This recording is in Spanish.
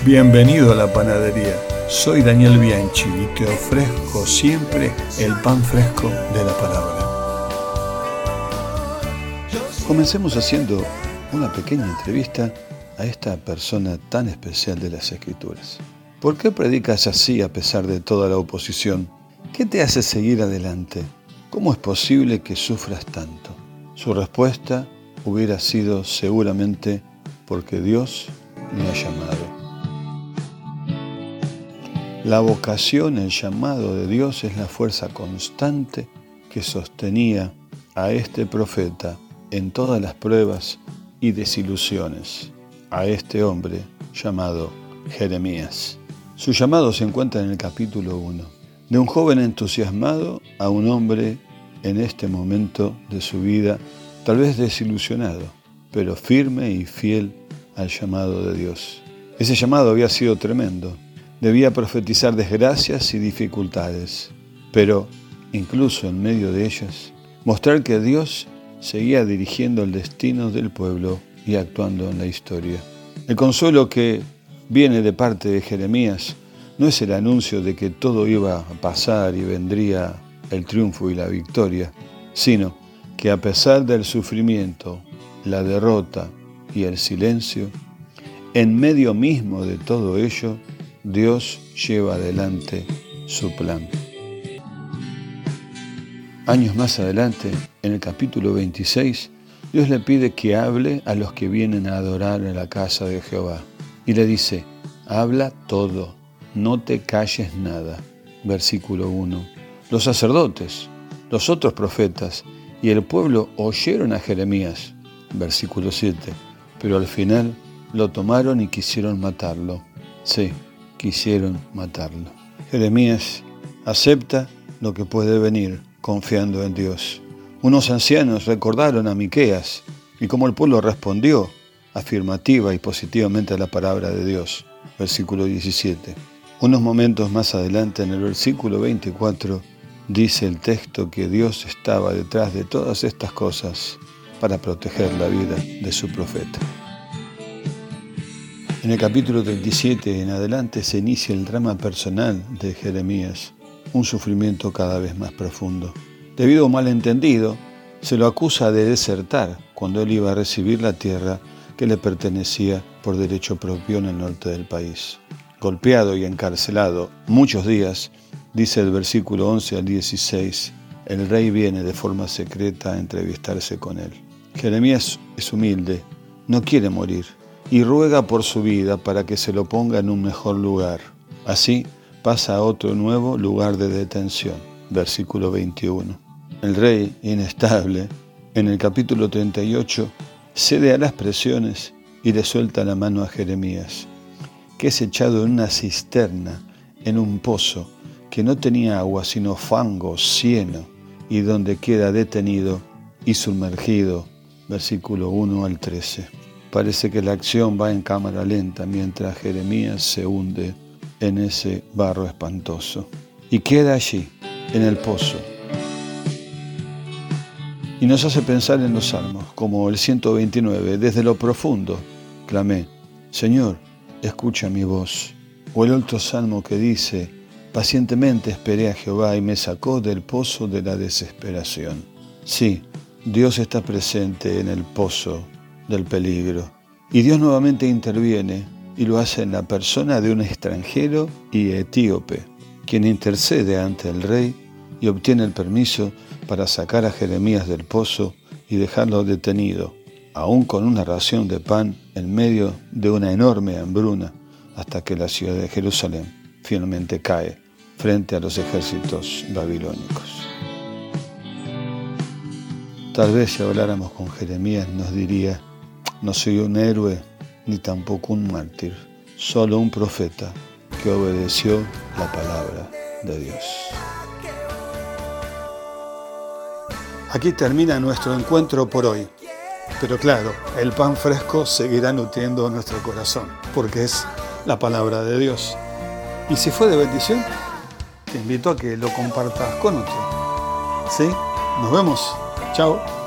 Bienvenido a la panadería. Soy Daniel Bianchi y te ofrezco siempre el pan fresco de la palabra. Comencemos haciendo una pequeña entrevista a esta persona tan especial de las Escrituras. ¿Por qué predicas así a pesar de toda la oposición? ¿Qué te hace seguir adelante? ¿Cómo es posible que sufras tanto? Su respuesta hubiera sido seguramente porque Dios me ha llamado. La vocación, el llamado de Dios es la fuerza constante que sostenía a este profeta en todas las pruebas y desilusiones, a este hombre llamado Jeremías. Su llamado se encuentra en el capítulo 1, de un joven entusiasmado a un hombre en este momento de su vida, tal vez desilusionado, pero firme y fiel al llamado de Dios. Ese llamado había sido tremendo. Debía profetizar desgracias y dificultades, pero incluso en medio de ellas, mostrar que Dios seguía dirigiendo el destino del pueblo y actuando en la historia. El consuelo que viene de parte de Jeremías no es el anuncio de que todo iba a pasar y vendría el triunfo y la victoria, sino que a pesar del sufrimiento, la derrota y el silencio, en medio mismo de todo ello, Dios lleva adelante su plan. Años más adelante, en el capítulo 26, Dios le pide que hable a los que vienen a adorar en la casa de Jehová. Y le dice, habla todo, no te calles nada. Versículo 1. Los sacerdotes, los otros profetas y el pueblo oyeron a Jeremías. Versículo 7. Pero al final lo tomaron y quisieron matarlo. Sí, quisieron matarlo. Jeremías acepta lo que puede venir, confiando en Dios. Unos ancianos recordaron a Miqueas y cómo el pueblo respondió afirmativa y positivamente a la palabra de Dios. Versículo 17. Unos momentos más adelante, en el versículo 24, dice el texto que Dios estaba detrás de todas estas cosas para proteger la vida de su profeta. En el capítulo 37 en adelante se inicia el drama personal de Jeremías, un sufrimiento cada vez más profundo. Debido a un malentendido, se lo acusa de desertar cuando él iba a recibir la tierra que le pertenecía por derecho propio en el norte del país. Golpeado y encarcelado muchos días, dice el versículo 11 al 16, el rey viene de forma secreta a entrevistarse con él. Jeremías es humilde, no quiere morir, y ruega por su vida para que se lo ponga en un mejor lugar. Así pasa a otro nuevo lugar de detención. Versículo 21. El rey, inestable, en el capítulo 38, cede a las presiones y le suelta la mano a Jeremías, que es echado en una cisterna, en un pozo, que no tenía agua sino fango, cieno, y donde queda detenido y sumergido. Versículo 1 al 13. Parece que la acción va en cámara lenta mientras Jeremías se hunde en ese barro espantoso. Y queda allí, en el pozo. Y nos hace pensar en los salmos, como el 129, desde lo profundo, clamé, Señor, escucha mi voz. O el otro salmo que dice, pacientemente esperé a Jehová y me sacó del pozo de la desesperación. Sí, Dios está presente en el pozo del peligro. Y Dios nuevamente interviene y lo hace en la persona de un extranjero y etíope, quien intercede ante el rey y obtiene el permiso para sacar a Jeremías del pozo y dejarlo detenido, aún con una ración de pan en medio de una enorme hambruna, hasta que la ciudad de Jerusalén finalmente cae frente a los ejércitos babilónicos. Tal vez si habláramos con Jeremías nos diría, no soy un héroe ni tampoco un mártir, solo un profeta que obedeció la palabra de Dios. Aquí termina nuestro encuentro por hoy, pero claro, el pan fresco seguirá nutriendo nuestro corazón, porque es la palabra de Dios. Y si fue de bendición, te invito a que lo compartas con otro. ¿Sí? Nos vemos. Chao.